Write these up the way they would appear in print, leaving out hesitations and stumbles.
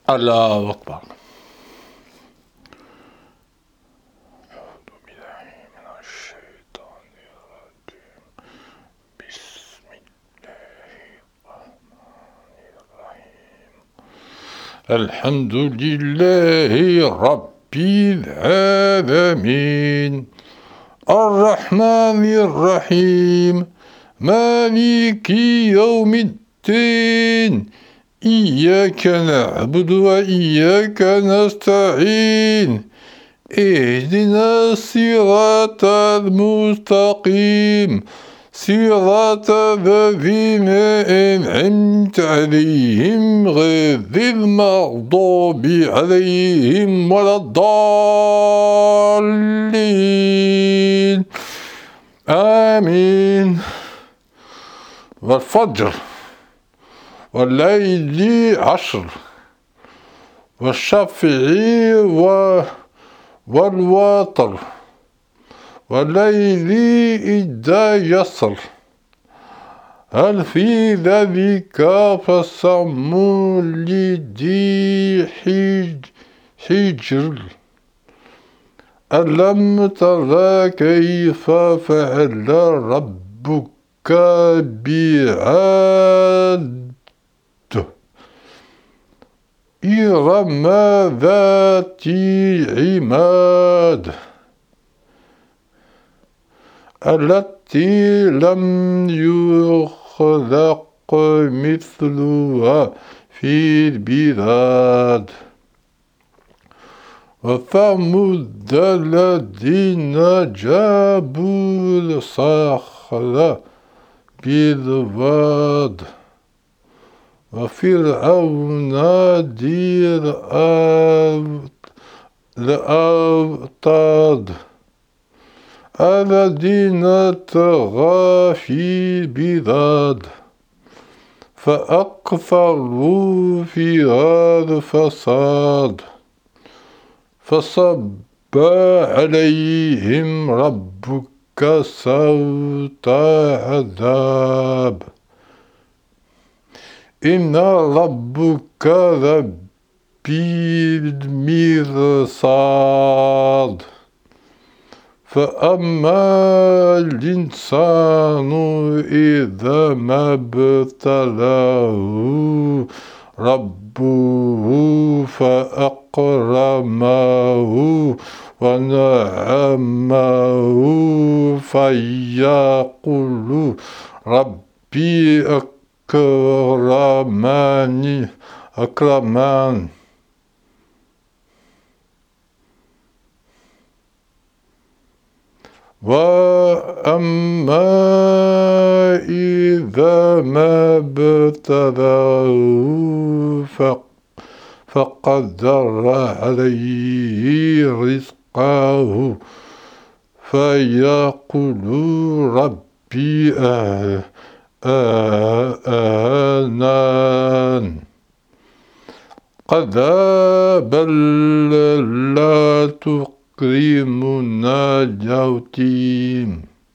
الله أكبر. أعوذ بالله من الشيطان الرجيم. بسم الله الرحمن الرحيم. الحمد لله رب العالمين الرحمن الرحيم مالك يوم الدين إياك نعبد وإياك نستعين اهدنا الصراط المستقيم صراط الذين أنعمت عليهم غير المغضوب عليهم ولا الضالين آمين. والفجر والليل عشر والشفع والوتر والليل إذا يسر هل في ذلك قسم لذي حجر ألم تر كيف فعل ربك بعاد إرم ذات العماد التي لم يخلق مثلها في البلاد وثمود الذين جابوا الصخر بالواد وفرعون ذي الأوتاد الذين طغوا في البلاد فأكثروا فيها الفساد فصب عليهم ربك صوت عذاب إن ربك لبالمرصاد فأما الإنسان إذا ما ابتلاه ربه فأكرمه ونعمه فيقول ربي أكرمان وأما إذا ما ابتلاه فقدر عليه رزقه فيقول ربي أهانان بل لا تكرمون اليتيم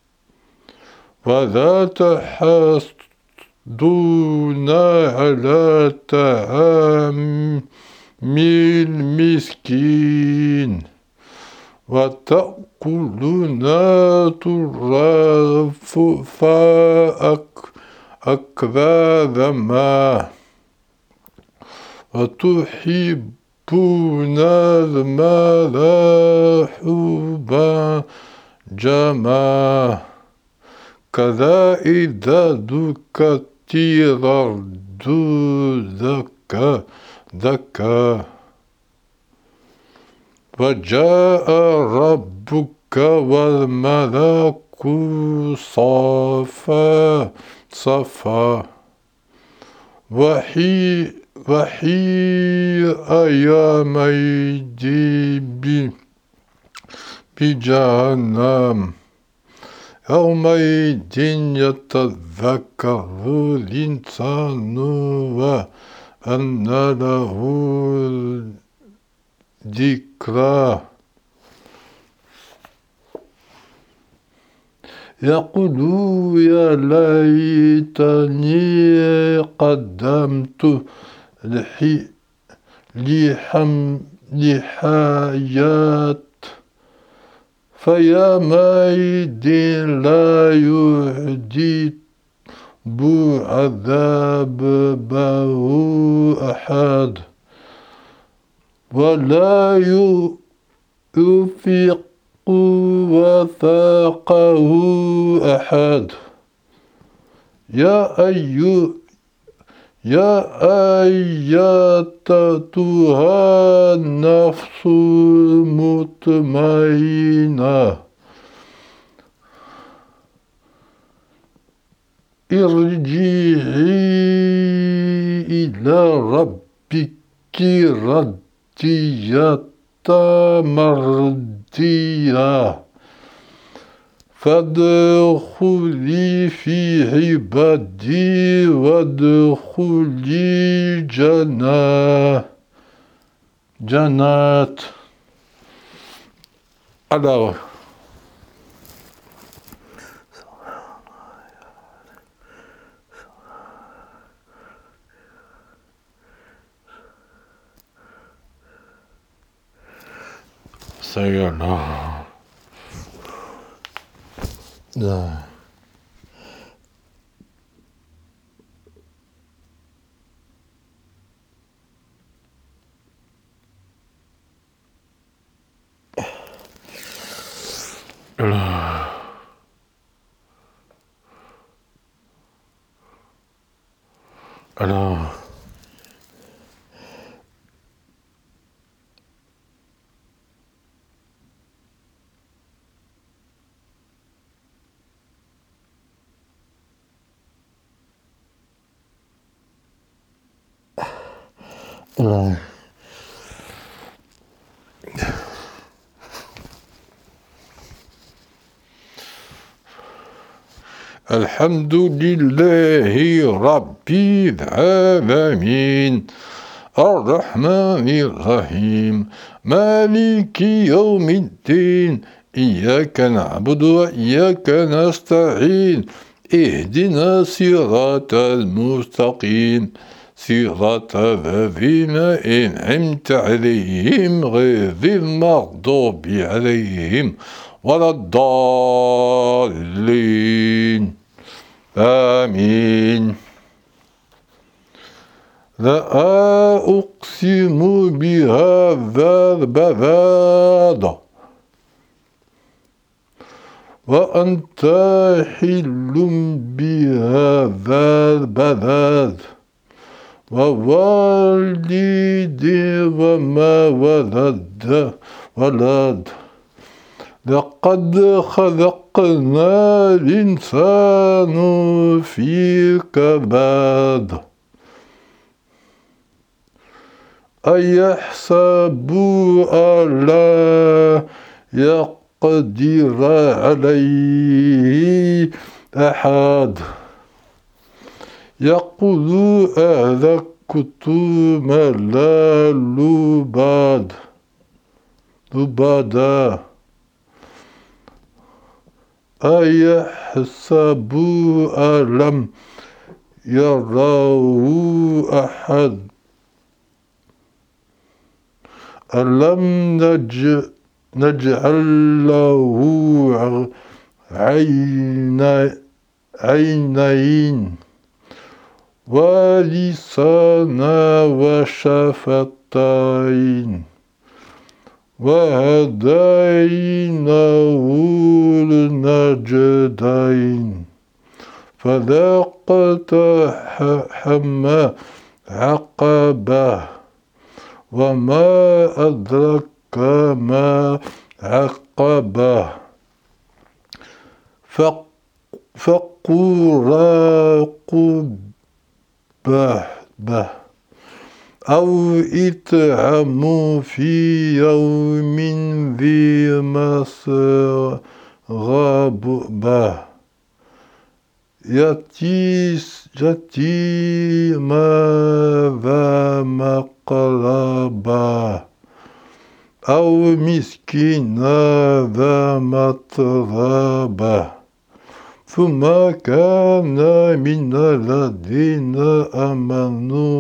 ولا تحاضون على طعام المسكين وتأكلون التراث أكثر وتحبون المال حبا جما كذا إذا دكت الأرض دكا وجاء ربك والملك صفا صفا وحيل أيامئذ بجهنم يومئذ يتذكر الإنسان وأنى له الذكرى يقول يا ليتني قدمت لحياة فيا ميد لا يحدث عذابه أحد ولا يوثق وثاقه أحد يا أيتها النفس المطمئنة ارجعي إلى ربك راضية مرضية فادخلي في عبادي وادخلي جنات. Alors, Sayonara. Alors, الحمد لله رب العالمين الرحمن الرحيم مالك يوم الدين إياك نعبد وإياك نستعين اهدنا الصراط المستقيم صراط الذين أنعمت عليهم غير المغضوب عليهم ولا الضالين آمين. لا أقسم بهذا البلد وأنت حل بهذا البلد ووالد وما ولد لقد خلقنا الإنسان في كبد أيحسب أن لا يقدر عليه أحد يقول أهلكت مالا لبدا أيحسب أن لم يره أحد ألم نجعل له عينين ولسانا وشفتين وهديناه النجدين فلاقتحم عقبه وما أدرك ما عقبه فك رقبة أو إطعام في يوم ذي مسغبة يتيما ذا مقربة أو مسكينا ذا متربة ثم كان من الذين آمنوا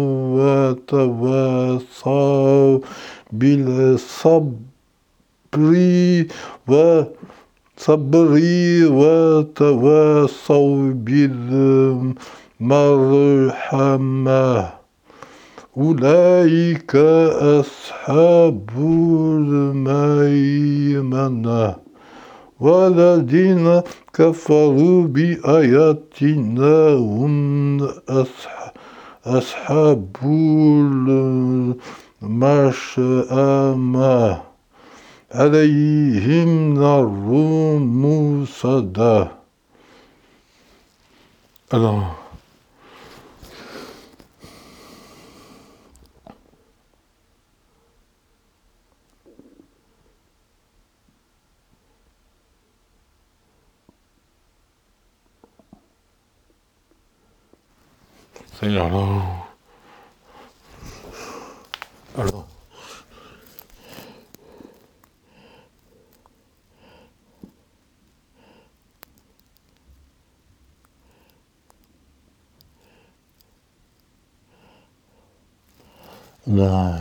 وتواصوا بالصبر وتواصوا بالمرحمة أولئك أصحاب الميمنة والذين كفروا بآياتنا هم أصحاب المشأمة عليهم نار موصدة. Alors, Seigneur, alors, là,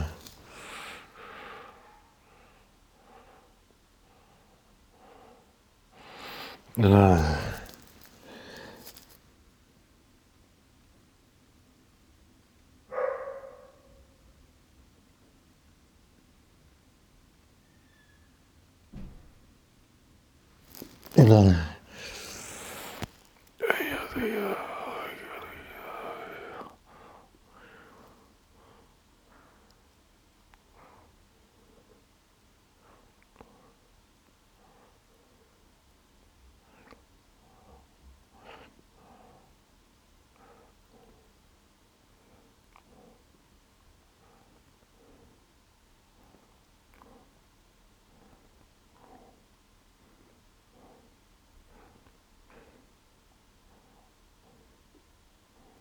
là, là.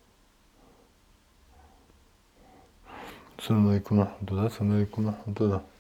السلام عليكم ورحمة الله. السلام عليكم ورحمة الله.